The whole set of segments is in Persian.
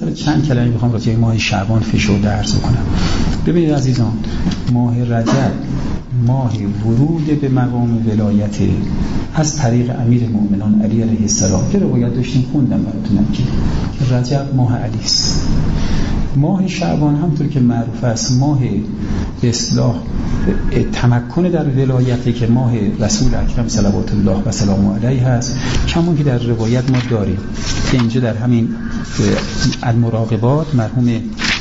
چند کلمه میخوام راجع به ماه شعبان فشرده عرض کنم. ببینید عزیزان، ماه رجب ماه ورود به مقام ولایت از طریق امیر المؤمنین علی علیه السلام که روایت داشتیم خوندم براتونم که رجب ماه علی است. ماه شعبان همونطور که معروف است ماه به اصطلاح تمکن در ولایتی که ماه رسول اکرم صلوات الله و سلام علیه هست، کمون که در روایت ما داریم که اینجا در همین المراقبات مرحوم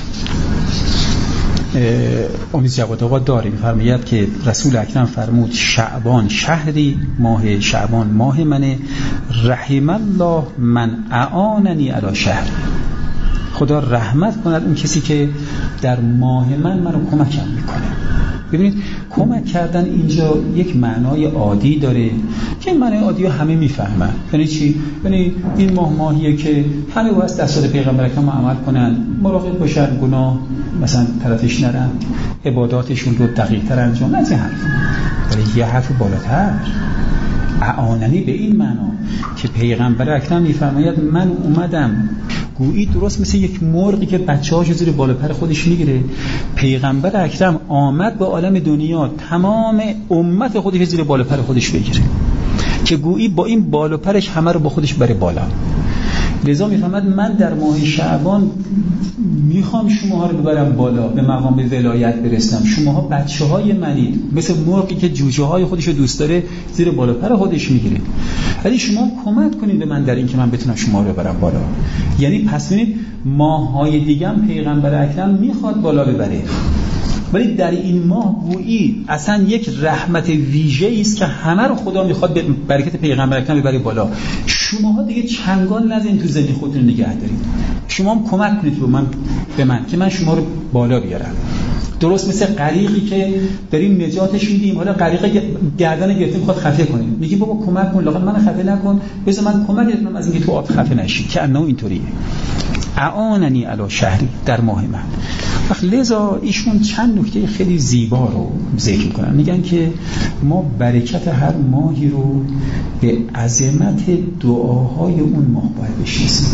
امید جواد آقا داریم فرماید که رسول اکرم فرمود شعبان شهری، ماه شعبان ماه منه، رحم الله من اعاننی علی شهر، خدا رحمت کند اون کسی که در ماه منو کمکم میکنه. ببینید کمک کردن اینجا یک معنای عادی داره که این معنای عادی رو همه میفهمن. یعنی چی؟ یعنی این ماهیه که همه باید دستور پیغمبر اکرم عمل کنن، مراقب باشن، گناه مثلا طرفش نرن، عباداتشون رو دقیق تر انجام. از این حرف، ولی یه حرف بالاتر، اعاننی به این معنا که پیغمبر اکرم میفرماید من اومدم گویی درست مثل یک مرغی که بچه‌هاشو زیر بالا پر خودش میگیره، پیغمبر اکرم آمد به عالم دنیا تمام امت خودش زیر بالا پر خودش بگیره که گویی با این بالا پرش همه رو با خودش بره بالا. لذا میفهمد من در ماه شعبان میخوام شماها رو ببرم بالا، به مقام ولایت برسم. شماها بچه‌های منید، مثل مرغی که جوجه های خودش رو دوست داره زیر بالا پر خودش میگیره، ولی شما کمک کنید به من در این که من بتونم شما رو ببرم بالا. یعنی پس ببینید ماه‌های دیگه هم پیغمبر اکرم میخواد بالا ببره، ولی در این ماه گویی اصلا یک رحمت ویژه‌ای است که همه رو خدا میخواد به برکت پیغمبر اکرم ببره بالا. شماها دیگه چنگال نزنید تو زمین خودتون نگه دارید، شما هم کمک کنید به من که من شما رو بالا بیارم. درست مثل غریقی که داریم نجاتش میدیم، حالا غریق گردن گرفته میخواد خفه کنیم، میگی بابا کمک کن، لااقل من خفه نکن، بذار من کمک کنم از اینکه تو آب خفه نشی، که انه اینطوریه. اعاننی علی شهری در ماه من. لذا ایشون چند نکته خیلی زیبا رو ذکر میکنن، میگن که ما برکت هر ماهی رو به عظمت دعاهای اون ماه باید بشناسیم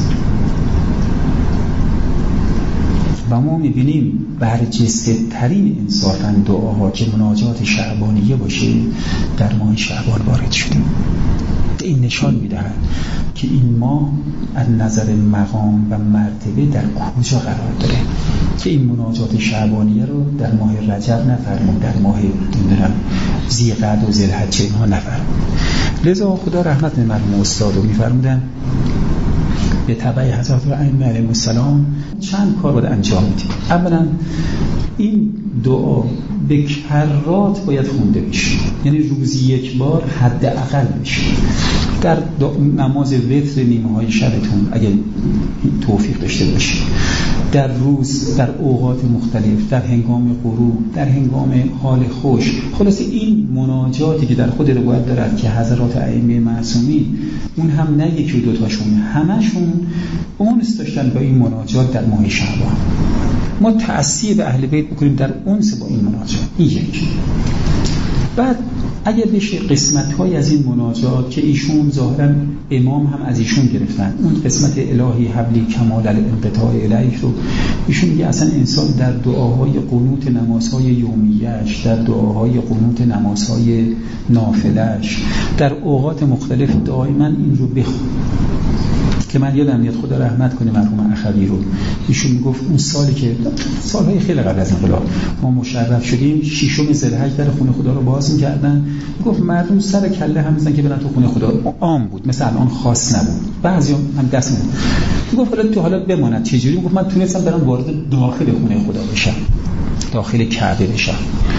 و ما میبینیم برجسته ترین انصافاً دعاها که مناجات شعبانیه باشه در ماه شعبان وارد شده. این نشان میدهد که این ماه از نظر مقام و مرتبه در کجا قرار داره که این مناجات شعبانیه رو در ماه رجب نفرمود، در ماه ذیقعده و ذوالحجه اینها نفرمود. لذا خدا رحمت مرحوم استاد رو میفرمودن به تبع حضرت ائمه علیهم السلام چند کار باید انجام بدیم. اولا این دعا به کرات باید خونده بشه، یعنی روزی یک بار حداقل بشه. در نماز وتر نیمه های شبتون اگه توفیق داشته باشید، در روز، در اوقات مختلف، در هنگام غروب، در هنگام حال خوش. خلاصه این مناجاتی که در خود روایت دارد که حضرات ائمه معصومین اون هم نه یکی و دوتاشون، همشون اونس داشتن با این مناجات در ماه شعبان. ما تأثیر به اهل بیت بکنیم در اونس با این مناجات. این یک. بعد اگر بشه قسمت‌های از این مناجات که ایشون ظاهراً امام هم از ایشون گرفتن، اون قسمت الهی حبلی کمال الانقطاع الیک رو ایشون میگه اصلا انسان در دعاهای قنوت نمازهای یومیه‌اش، در دعاهای قنوت نمازهای نافله‌اش، در اوقات مختلف دائما این رو بخونه. که من یادم میاد خدا رحمت کنه مرحوم اخوی رو، ایشون میگفت اون سالی که سالهای خیلی قبل از انقلاب ما مشرف شدیم، ششم ذوالحجه در خونه خدا رو باز می‌کردن، میگفت مردم سر کله هم میزنن که برن تو خونه خدا. عام بود، مثلا الان خاص نبود، بعضی هم دست میدن. میگفت حالا بماند چجوری؟ میگفت من تونستم برم وارد داخل خونه خدا بشم، داخل کعبه بشم.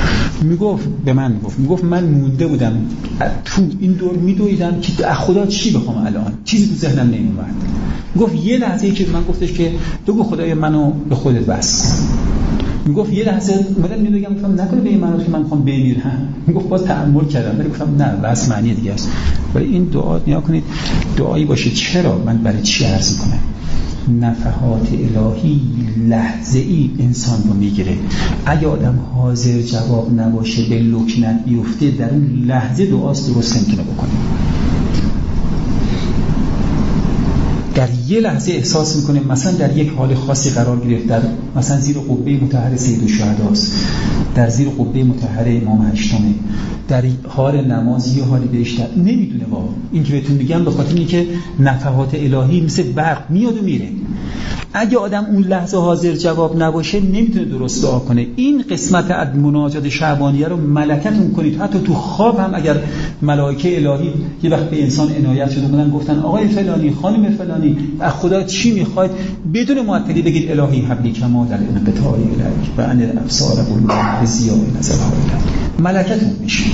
میگفت من مونده بودم تو این دور میدویدم که از خدا چی بخوام، الان چیزی تو ذهنم نمیومد. میگفت یه لحظه که من گفتش که بگو خدای منو به خودت بس. میگفت یه لحظه اومدم میگم گفتم نکنه به این معنی که من میخوام بمیرم. میگفت باز تأمل کردم، ولی گفتم نه، بس معنی دیگه است. ولی این دعا نیا کنید دعایی باشه. چرا؟ من برای چی عرض کنم؟ نفحات الهی لحظه ای انسان رو میگیره. اگه آدم حاضر جواب نباشه به لکنت بیفته، در اون لحظه دعاست درست نمیتونه بکنه. در یه لحظه احساس میکنه مثلا در یک حال خاصی قرار گرفت، در مثلا زیر قبه مطهر سید الشهداست، در زیر قبه مطهر امام هشتمه، در حال نماز یه حالی بیشتر نمیدونه. واقعا این که بهتون میگم به خاطر اینکه نفحات الهی مثل برق میاد و میره. اگه آدم اون لحظه حاضر جواب نباشه نمیتونه درست دعا کنه. این قسمت از مناجات شعبانیه رو ملکتون کنید. حتی تو خواب هم اگر ملائکه الهی یه وقت به انسان عنایت شده بودن گفتن آقای فلانی، خانم فلانی، از خدا چی میخواید، بدون معطلی بگید الهی حبلی کما در انقطاع الیک و ان الابصار قلوب بزیاء نظر ملکتون میشه.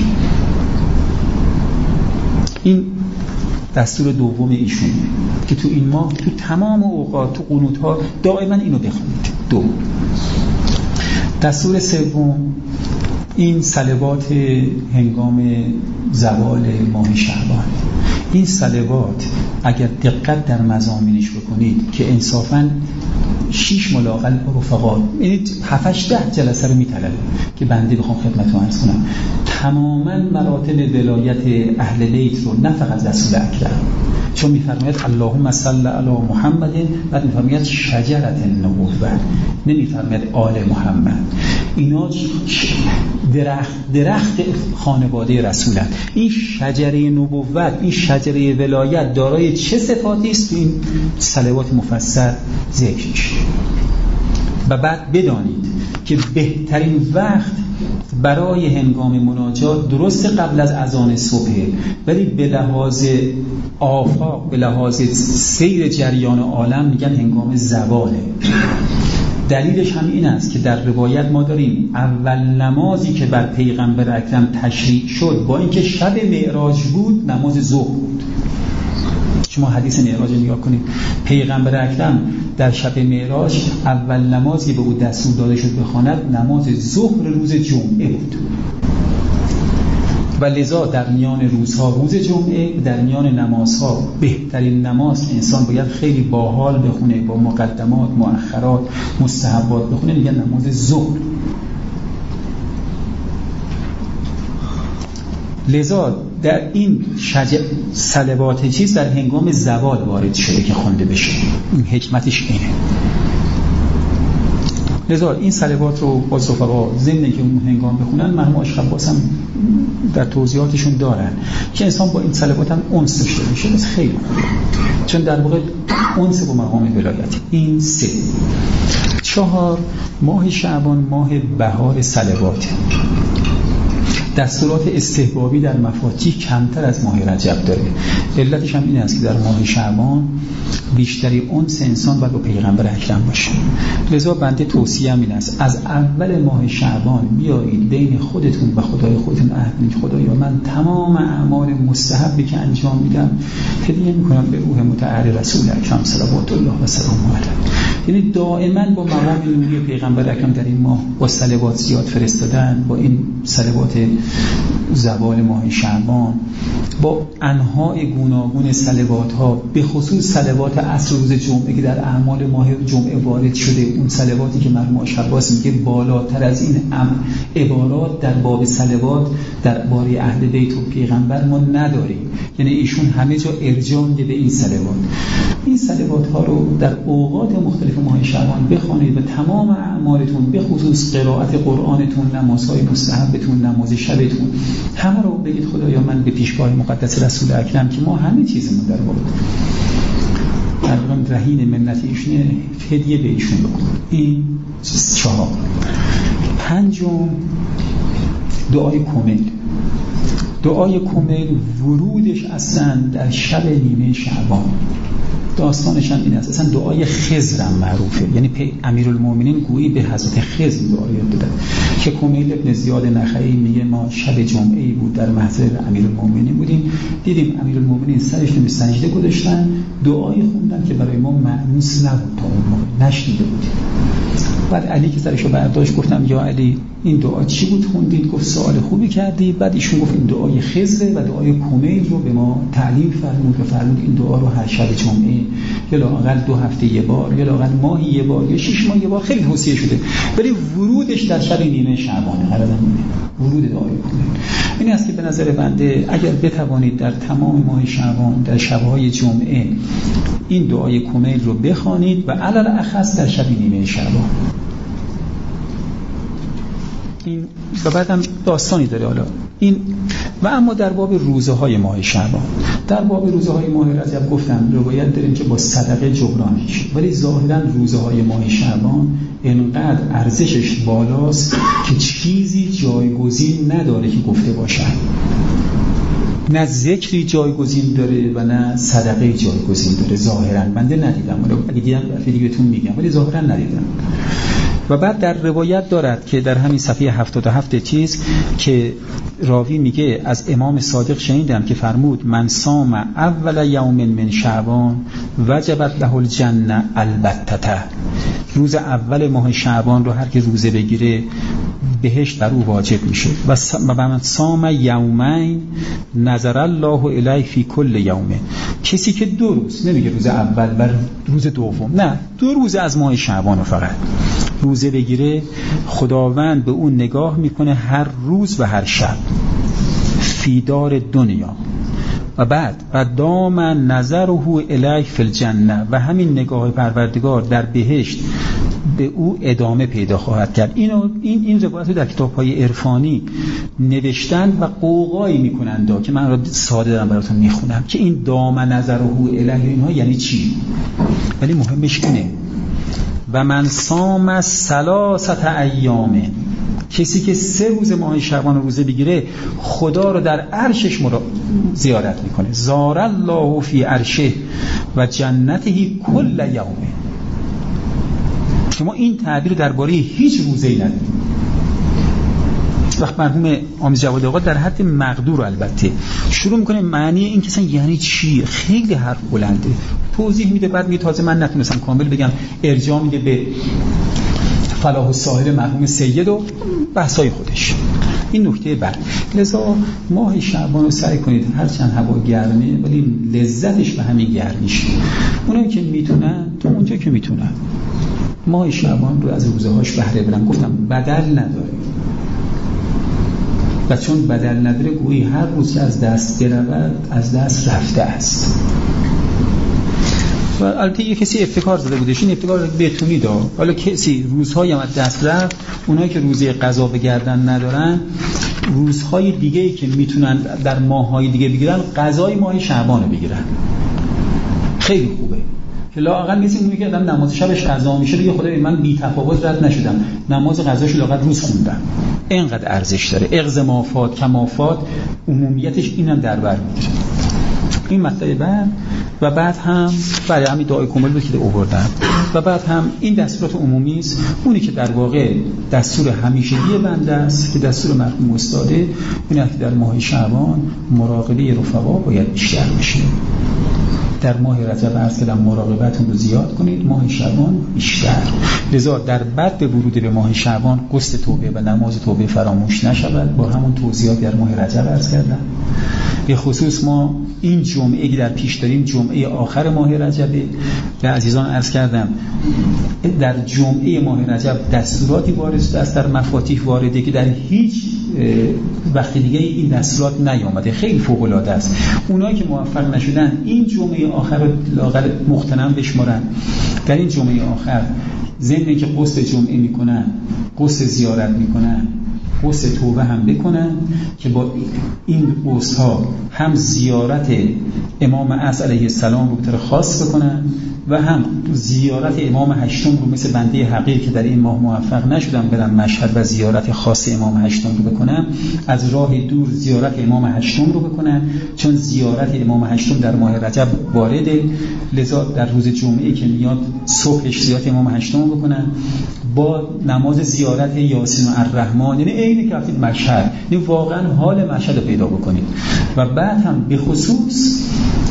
این دستور دوم ایشونه که تو این ماه تو تمام اوقات تو قنوت‌ها دائما اینو بخونید. دو. دستور سوم این صلوات هنگام زوال ماه شعبان. این صلوات اگر دقت در مضامینش بکنید که انصافاً 6 ملاقات رفقا، یعنی 7-8 جلسه رو میطلبه که بنده بخوام خدمتتون عرض کنم، تماما مراتب ولایت اهل بیت رو، نه فقط رسول اکرم، چون میفرماید اللهم صل علی محمد، بعد میفرماید شجرة النبوة، نمیفرماید آل محمد. اینا درخت خانواده رسولن. این شجره نبوت، این شجره ولایت دارای چه صفاتی است؟ این صلوات مفصل ذکر میشه. و بعد بدانید که بهترین وقت برای هنگام مناجات درست قبل از اذان صبح، ولی به لحاظ آفاق، به لحاظ سیر جریان عالم میگن هنگام زواله. دلیلش هم این است که در روایت ما داریم اول نمازی که بر پیغمبر اکرم تشریع شد با اینکه شب معراج بود نماز ظهر بود. شما حدیث معراج نگاه کنید، پیغمبر اکرم در شب معراج اول نمازی به او دستور داده شد بخواند نماز ظهر روز جمعه بود. و لذا در میان روزها روز جمعه، در میان نمازها بهترین نماز که انسان باید خیلی باحال بخونه، با مقدمات، مؤخرات، مستحبات بخونه، میگن نماز ظهر. لذا در این صلوات چیز در هنگام زوال وارد شده که خونده بشه. این حکمتش اینه. لذا این صلوات رو باز رفقا ضمن که اون هنگام بخونن، مرحوم آشخباس هم در توضیحاتشون دارن که انسان با این صلوات هم انس داشته باشه. بس خیلی خوبه، چون در واقع انس با مقام ولایت. این 3. 4 ماه شعبان ماه بهار صلوات. دستورات استحبابی در مفاتیح کمتر از ماه رجب داره. علتش هم این است که در ماه شعبان بیشتری انس انسان باید با پیغمبر اکرم باشه. لذا بنده توصیه این است از اول ماه شعبان بیایید بین خودتون و خدای خودتون عهد کنید خدایا من تمام اعمال مستحبی که انجام میدم هدیه میکنم به روح مطهر رسول اکرم صلوات الله و سلامه علیه. یعنی دائما با مقام نوری پیغمبر اکرم در این ماه با صلوات زیاد فرستادن، با این صلوات زوال ماه شعبان، با انواع گوناگون صلوات ها، به خصوص صلوات عصر روز جمعه که در اعمال ماه جمعه وارد شده، اون صلواتی که مرحوم آشخباس میگه بالاتر از این عبارات در باب صلوات در باره اهل بیت و پیغمبر ما نداریم. یعنی ایشون همه جا ارجاع میده به این صلوات. این صلوات ها رو در اوقات مختلف ماه شعبان بخوانید و تمام اعمالتون به خصوص قرائت قرآنتون، نمازهای مستحبتون، نماز شبتون، همه رو بگید خدایا من به پیشگاه مقدس رسول اکرم که ما همه چیزمون در واقع تقریبا رهین منت ایشونه هدیه به ایشون بکن. این 4. 5 دعای کمیل. دعای کمیل ورودش اصلا در شب نیمه شعبان. داستانش هم این است، اصلا دعای خضر هم معروفه، یعنی امیرالمومنین گویی به حضرت خضر دعا یاد دادن که کمیل ابن زیاد نخعی میگه ما شب جمعه‌ای بود در محضر امیرالمومنین بودیم، دیدیم امیرالمومنین سرش رو به سجده گذاشتن، دعای خوندن که برای ما مأنوس نبود، تا اون موقع نشنیده بودیم. بعد علی که سرشو برداشت گفتم یا علی این دعا چی بود خوندید؟ گفت سوال خوبی کردی. بعد ایشون گفت این دعای خضر و دعای کمیل رو به ما تعلیم فرمود و فرمود این دعا رو هر شب جمعه یا لااقل 2 هفته یه بار یا لااقل ماهی یه بار یا 6 ماه یه بار، خیلی توصیه شده، ولی ورودش در شب نیمه شعبانه قرار میده. ورود دعای کمیل این است که به نظر بنده اگر بتوانید در تمام ماه شعبان در شب‌های جمعه این دعای کمیل رو بخوانید و علل اخص در شب نیمه شعبان. این و بعدم داستانی داره حالا این. و اما در باب روزهای ماه شعبان، در باب روزهای ماه رجب گفتم روایت داریم که با صدقه جبران میشه، ولی ظاهرا روزهای ماه شعبان انقدر ارزشش بالاست که چیزی جایگزین نداره که گفته باشن. نه ذکری جایگزین داره و نه صدقه جایگزین داره. ظاهرا بنده ندیدم، ولی اگه دیدم دفعه بهتون میگم، ولی ظاهرا ندیدم. و بعد در روایت دارد که در همین صفحه 77 چیز که راوی میگه از امام صادق شنیدم که فرمود من صام اول یوم من شعبان وجبت له الجنه البتة. روز اول ماه شعبان رو هر که روزه بگیره بهشت بر او واجب میشه. و من صام یومین نظر الله الیه فی کل یومه. کسی که 2 روز، نمیگه روز اول و روز دوم، نه 2 روز از ماه شعبان رو فقط روزه بگیره، خداوند به اون نگاه میکنه هر روز و هر شب فی دار دنیا. و بعد و دام نظره الیه فی الجنه، و همین نگاه پروردگار در بهشت به او ادامه پیدا خواهد کرد. این روایت رو در کتاب‌های عرفانی نوشتن و قوقایی میکنند که من را ساده دارم براتون میخونم که این دام نظره الیه اینها یعنی چی، ولی مهمش اینه و من صام 3 ایام. کسی که 3 روز ماه شعبان روزه بگیره خدا رو در عرشش زیارت میکنه. زار الله فی عرشه و جنته کل یوم. شما این تعبیر درباره هیچ روزه‌ای ندید. وقت مرحوم آمیز جواد آقا در حد مقدور البته شروع میکنه معنی این که یعنی چی، خیلی حرف بلنده، توضیح میده، بعد میگه تازه من نتونستم کامل بگم، ارجاع میده به فلاح الساحل مرحوم سید و بحثای خودش. این نکته بعد. لذا ماه شعبان رو سعی کنید هرچند هوا گرمه ولی لذتش به همین گرمیشه. اونایی که میتونن تو اونجا که میتونن ماه شعبان رو از روزهاش بهره برن. گفتم بدل نداره و چون بدل نداره گویی هر روز که از دست برود از دست رفته است. و البته یه کسی ابتکار زده بودش، این ابتکار بتونی داد. حالا کسی روزهایی هم از دست رفت، اونایی که روزه قضا به گردن ندارن روزهای دیگه‌ای که میتونن در ماه‌های دیگه بگیرن قضای ماه شعبان رو بگیرن. خیلی خوبه که لااقل کسی میگه که آدم نماز شبش قضا میشه بگه خدای من بی تفاوت رد نشدم، نماز قضاش لااقل روز خوندم. اینقدر ارزش داره. اغز مافات کمافات عمومیتش اینم در بر میگیره. این مطلب بعد و بعد هم برای همین دعای کامل رو که آوردن و بعد هم این دستورات عمومی است، اونی که در واقع دستور همیشگی بنده است که دستور مرحوم استاده، اینه که در ماه شعبان مراقبه رفقا باید بیشتر بشه. در ماه رجب عرض کردم مراقبتون رو زیاد کنید، ماه شعبان بیشتر. لذا در بعد به ورود به ماه شعبان قصد توبه و نماز توبه فراموش نشود. با همون توضیحات در ماه رجب عرض کردم. به خصوص ما این جمعه که در پیش داریم جمعه آخر ماه رجبه و عزیزان عرض کردم در جمعه ماه رجب دستوراتی وارد است در مفاتیح وارده که در هیچ وقت دیگه این دستورات نیامده. خیلی فوق العاده است. اونایی که موفق نشدن این جمعه آخر رو لااقل مغتنم بشمارن. در این جمعه آخر ضمن که قصد جمعه میکنن قصد زیارت میکنن قصد توبه هم بکنن که با این قصدها هم زیارت امام عصر علیه السلام رو به طور خاص بکنن و هم زیارت امام هشتم رو مثل بنده حقیر که در این ماه موفق نشدم برم مشهد و زیارت خاص امام هشتم رو بکنم، از راه دور زیارت امام هشتم رو بکنن، چون زیارت امام هشتم در ماه رجب وارده. لذا در روز جمعه که میاد صبحش زیارت امام هشتم رو بکنن با نماز زیارت یاسین و الرحمن، یعنی عین که رفتید مشهد، یعنی واقعا حال مشهد رو پیدا بکنید. و بعد هم به خصوص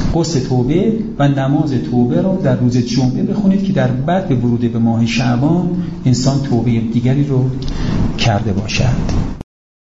غسل توبه و نماز توبه را در روز جمعه بخونید که در بعد به ورود به ماه شعبان انسان توبه دیگری رو کرده باشد.